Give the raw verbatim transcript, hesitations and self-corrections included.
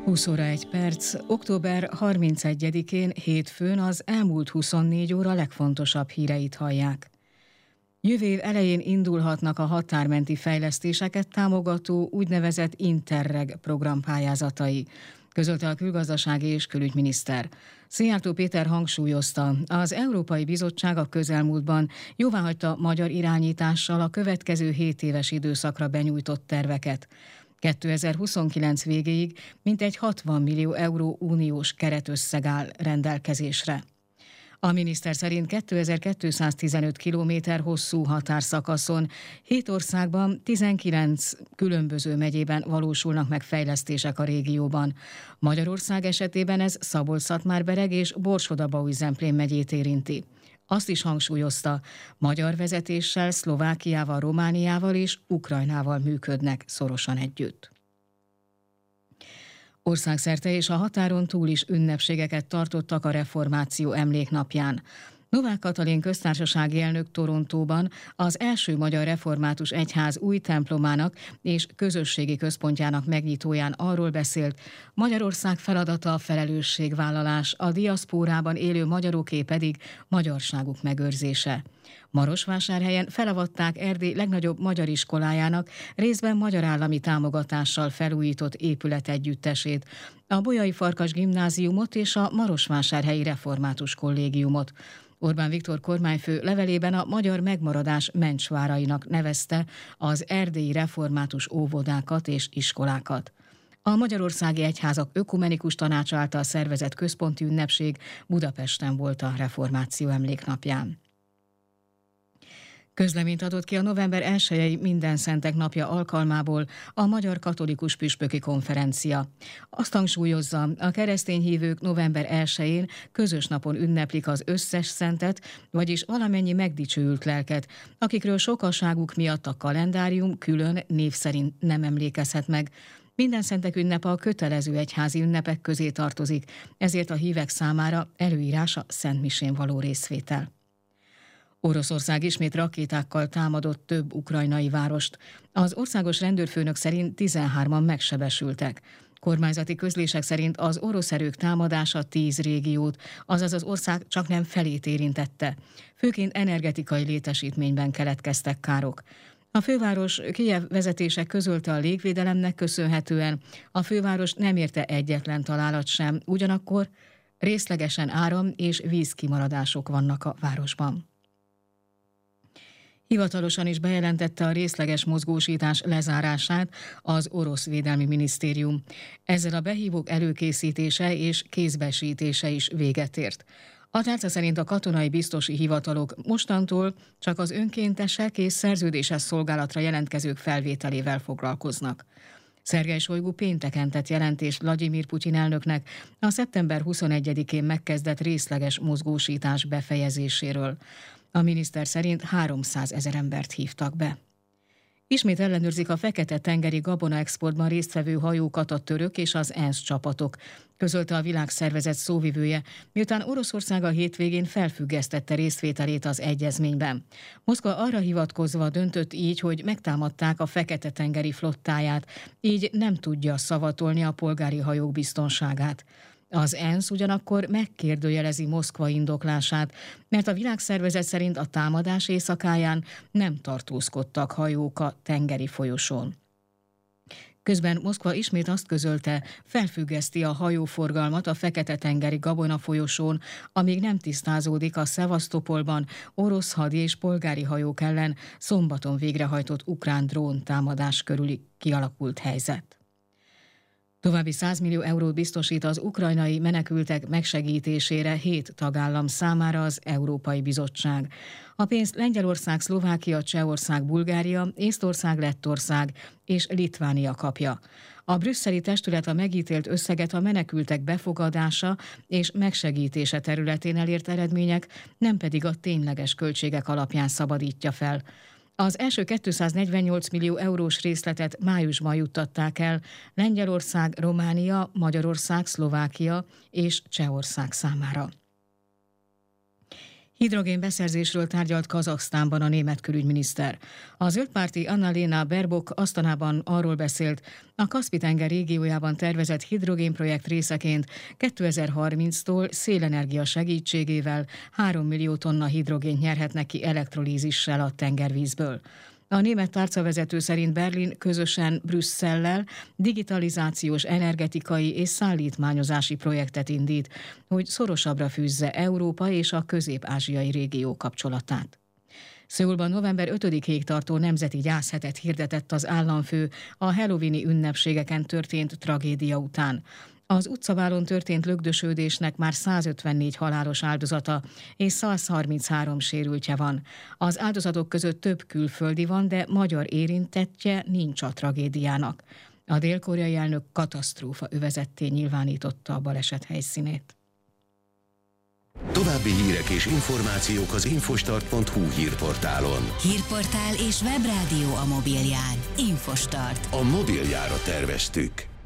húsz óra egy perc, október harmincegyedikén hétfőn az elmúlt huszonnégy óra legfontosabb híreit hallják. Jövő év elején indulhatnak a határmenti fejlesztéseket támogató úgynevezett Interreg programpályázatai, közölte a külgazdasági és külügyminiszter. Szijjártó Péter hangsúlyozta, az Európai Bizottság a közelmúltban jóváhagyta magyar irányítással a következő hét éves időszakra benyújtott terveket. kétezer-huszonkilenc végéig mintegy hatvan millió euró uniós keretösszeg áll rendelkezésre. A miniszter szerint kétezer-kétszáztizenöt kilométer hosszú határszakaszon hét országban tizenkilenc különböző megyében valósulnak meg fejlesztések a régióban. Magyarország esetében ez Szabolcs-Szatmár-Bereg és Borsod-Abaúj-Zemplén megyét érinti. Azt is hangsúlyozta, magyar vezetéssel Szlovákiával, Romániával és Ukrajnával működnek szorosan együtt. Országszerte és a határon túl is ünnepségeket tartottak a reformáció emléknapján. Novák Katalin köztársasági elnök Torontóban az első magyar református egyház új templomának és közösségi központjának megnyitóján arról beszélt, Magyarország feladata a felelősségvállalás, a diaszpórában élő magyaroké pedig magyarságuk megőrzése. Marosvásárhelyen felavatták Erdély legnagyobb magyar iskolájának részben magyar állami támogatással felújított épület együttesét, a Bolyai Farkas gimnáziumot és a Marosvásárhelyi református kollégiumot. Orbán Viktor kormányfő levelében a magyar megmaradás mencsvárainak nevezte az erdélyi református óvodákat és iskolákat. A Magyarországi Egyházak Ökumenikus Tanácsa által szervezett központi ünnepség Budapesten volt a reformáció emléknapján. Közleményt adott ki a november elsejei Mindenszentek napja alkalmából a Magyar Katolikus Püspöki Konferencia. Azt hangsúlyozza, a keresztény hívők november elsején közös napon ünneplik az összes szentet, vagyis valamennyi megdicsőült lelket, akikről sokaságuk miatt a kalendárium külön név szerint nem emlékezhet meg. Mindenszentek ünnepe a kötelező egyházi ünnepek közé tartozik, ezért a hívek számára előírás a szentmisén való részvétel. Oroszország ismét rakétákkal támadott több ukrajnai várost. Az országos rendőrfőnök szerint tizenhárman megsebesültek. Kormányzati közlések szerint az orosz erők támadása tíz régiót, azaz az ország csaknem felét érintette. Főként energetikai létesítményben keletkeztek károk. A főváros Kijev vezetése közölte, a légvédelemnek köszönhetően a főváros nem érte egyetlen találat sem, ugyanakkor részlegesen áram- és vízkimaradások vannak a városban. Hivatalosan is bejelentette a részleges mozgósítás lezárását az orosz védelmi minisztérium. Ezzel a behívók előkészítése és kézbesítése is véget ért. A tárca szerint a katonai biztosi hivatalok mostantól csak az önkéntesek és szerződéses szolgálatra jelentkezők felvételével foglalkoznak. Szergej Sojgu pénteken tett jelentést Vladimir Putyin elnöknek a szeptember huszonegyedikén megkezdett részleges mozgósítás befejezéséről. A miniszter szerint háromszázezer embert hívtak be. Ismét ellenőrzik a Fekete-tengeri gabonaexportban résztvevő hajókat a török és az ENSZ csapatok, közölte a világszervezet szóvivője, miután Oroszország a hétvégén felfüggesztette részvételét az egyezményben. Moszkva arra hivatkozva döntött így, hogy megtámadták a Fekete-tengeri flottáját, így nem tudja szavatolni a polgári hajók biztonságát. Az ENSZ ugyanakkor megkérdőjelezi Moszkva indoklását, mert a világszervezet szerint a támadás éjszakáján nem tartózkodtak hajók a tengeri folyosón. Közben Moszkva ismét azt közölte, felfüggeszti a hajóforgalmat a Fekete-tengeri Gabona folyosón, amíg nem tisztázódik a Szevasztopolban orosz hadi és polgári hajók ellen szombaton végrehajtott ukrán drón támadás körüli kialakult helyzet. További száz millió eurót biztosít az ukrajnai menekültek megsegítésére hét tagállam számára az Európai Bizottság. A pénzt Lengyelország, Szlovákia, Csehország, Bulgária, Észtország, Lettország és Litvánia kapja. A brüsszeli testület a megítélt összeget a menekültek befogadása és megsegítése területén elért eredmények, nem pedig a tényleges költségek alapján szabadítja fel. Az első kétszáznegyvennyolc millió eurós részletet májusban juttatták el Lengyelország, Románia, Magyarország, Szlovákia és Csehország számára. Hidrogén beszerzésről tárgyalt Kazahsztánban a német külügyminiszter. A zöldpárti Annalena Baerbock Asztanában arról beszélt, a Kaszpi-tenger régiójában tervezett hidrogénprojekt részeként kétezer-harminctól szélenergia segítségével három millió tonna hidrogént nyerhetnek ki elektrolízissel a tengervízből. A német tárcavezető szerint Berlin közösen Brüsszellel digitalizációs, energetikai és szállítmányozási projektet indít, hogy szorosabbra fűzze Európa és a közép-ázsiai régió kapcsolatát. Szöulban november ötödikéig tartó nemzeti gyászhetet hirdetett az államfő a halloweeni ünnepségeken történt tragédia után. Az utcaválon történt lögdösödésnek már százötvennégy halálos áldozata és száz harminchárom sérültje van. Az áldozatok között több külföldi van, de magyar érintettje nincs a tragédiának. A dél-koreai elnök katasztrófa övezetté nyilvánította a baleset helyszínét. További hírek és információk az infostart pont hu hírportálon. Hírportál és webrádió a mobilján. Infostart. A mobiljára terveztük.